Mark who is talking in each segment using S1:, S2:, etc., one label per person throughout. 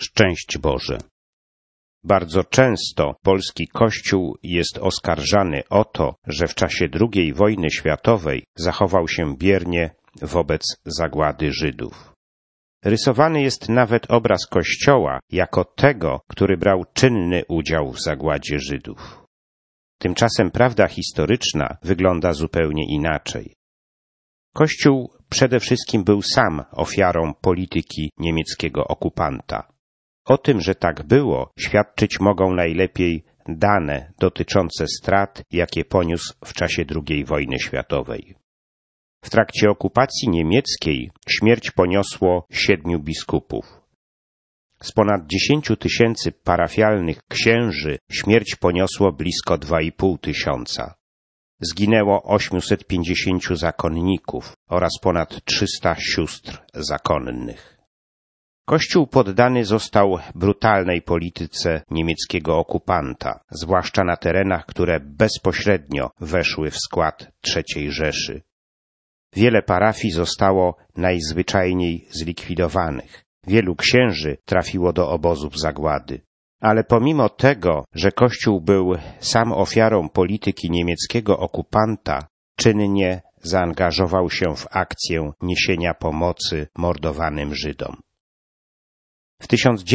S1: Szczęść Boże. Bardzo często polski Kościół jest oskarżany o to, że w czasie II wojny światowej zachował się biernie wobec zagłady Żydów. Rysowany jest nawet obraz Kościoła jako tego, który brał czynny udział w zagładzie Żydów. Tymczasem prawda historyczna wygląda zupełnie inaczej. Kościół przede wszystkim był sam ofiarą polityki niemieckiego okupanta. O tym, że tak było, świadczyć mogą najlepiej dane dotyczące strat, jakie poniósł w czasie II wojny światowej. W trakcie okupacji niemieckiej śmierć poniosło 7 biskupów. Z ponad 10 000 parafialnych księży śmierć poniosło blisko 2,5 tysiąca. Zginęło 850 zakonników oraz ponad 300 sióstr zakonnych. Kościół poddany został brutalnej polityce niemieckiego okupanta, zwłaszcza na terenach, które bezpośrednio weszły w skład III Rzeszy. Wiele parafii zostało najzwyczajniej zlikwidowanych. Wielu księży trafiło do obozów zagłady. Ale pomimo tego, że Kościół był sam ofiarą polityki niemieckiego okupanta, czynnie zaangażował się w akcję niesienia pomocy mordowanym Żydom. W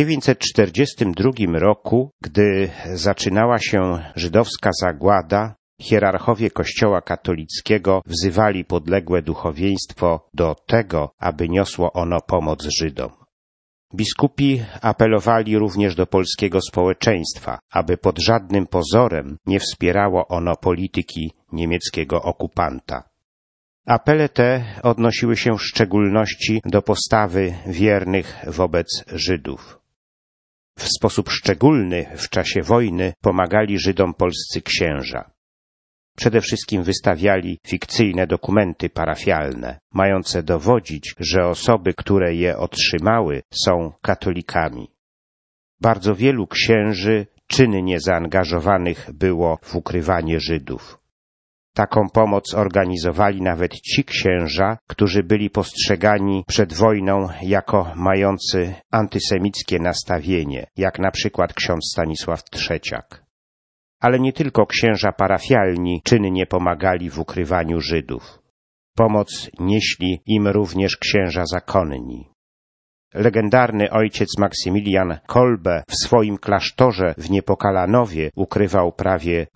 S1: 1942 roku, gdy zaczynała się żydowska zagłada, hierarchowie Kościoła katolickiego wzywali podległe duchowieństwo do tego, aby niosło ono pomoc Żydom. Biskupi apelowali również do polskiego społeczeństwa, aby pod żadnym pozorem nie wspierało ono polityki niemieckiego okupanta. Apele te odnosiły się w szczególności do postawy wiernych wobec Żydów. W sposób szczególny w czasie wojny pomagali Żydom polscy księża. Przede wszystkim wystawiali fikcyjne dokumenty parafialne, mające dowodzić, że osoby, które je otrzymały, są katolikami. Bardzo wielu księży czynnie zaangażowanych było w ukrywanie Żydów. Taką pomoc organizowali nawet ci księża, którzy byli postrzegani przed wojną jako mający antysemickie nastawienie, jak na przykład ksiądz Stanisław Trzeciak. Ale nie tylko księża parafialni czynnie pomagali w ukrywaniu Żydów. Pomoc nieśli im również księża zakonni. Legendarny ojciec Maksymilian Kolbe w swoim klasztorze w Niepokalanowie ukrywał prawie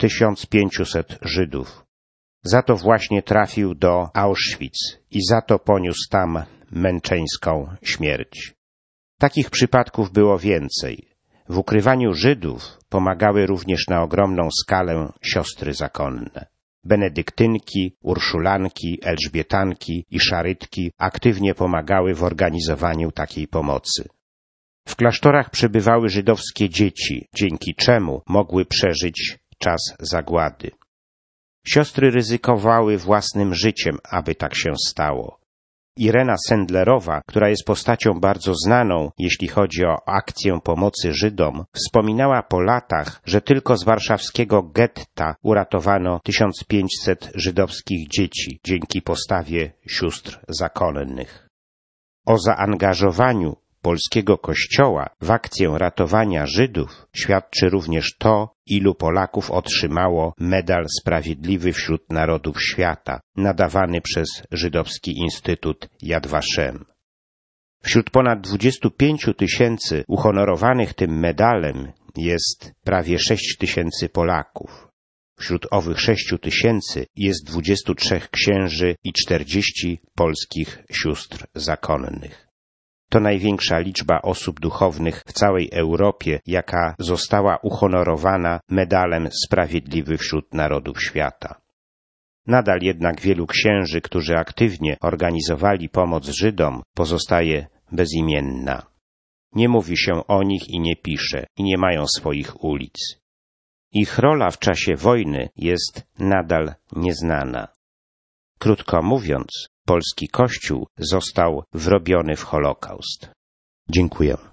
S1: 1500 Żydów. Za to właśnie trafił do Auschwitz i za to poniósł tam męczeńską śmierć. Takich przypadków było więcej. W ukrywaniu Żydów pomagały również na ogromną skalę siostry zakonne. Benedyktynki, urszulanki, elżbietanki i szarytki aktywnie pomagały w organizowaniu takiej pomocy. W klasztorach przebywały żydowskie dzieci, dzięki czemu mogły przeżyć czas zagłady. Siostry ryzykowały własnym życiem, aby tak się stało. Irena Sendlerowa, która jest postacią bardzo znaną, jeśli chodzi o akcję pomocy Żydom, wspominała po latach, że tylko z warszawskiego getta uratowano 1500 żydowskich dzieci dzięki postawie sióstr zakonnych. O zaangażowaniu polskiego Kościoła w akcję ratowania Żydów świadczy również to, ilu Polaków otrzymało medal Sprawiedliwy wśród Narodów Świata, nadawany przez Żydowski Instytut Yad Vashem. Wśród ponad 25 000 uhonorowanych tym medalem jest prawie 6 000 Polaków. Wśród owych 6 000 jest 23 księży i 40 polskich sióstr zakonnych. To największa liczba osób duchownych w całej Europie, jaka została uhonorowana medalem Sprawiedliwy wśród Narodów Świata. Nadal jednak wielu księży, którzy aktywnie organizowali pomoc Żydom, pozostaje bezimienna. Nie mówi się o nich i nie pisze, i nie mają swoich ulic. Ich rola w czasie wojny jest nadal nieznana. Krótko mówiąc, polski Kościół został wrobiony w Holokaust. Dziękuję.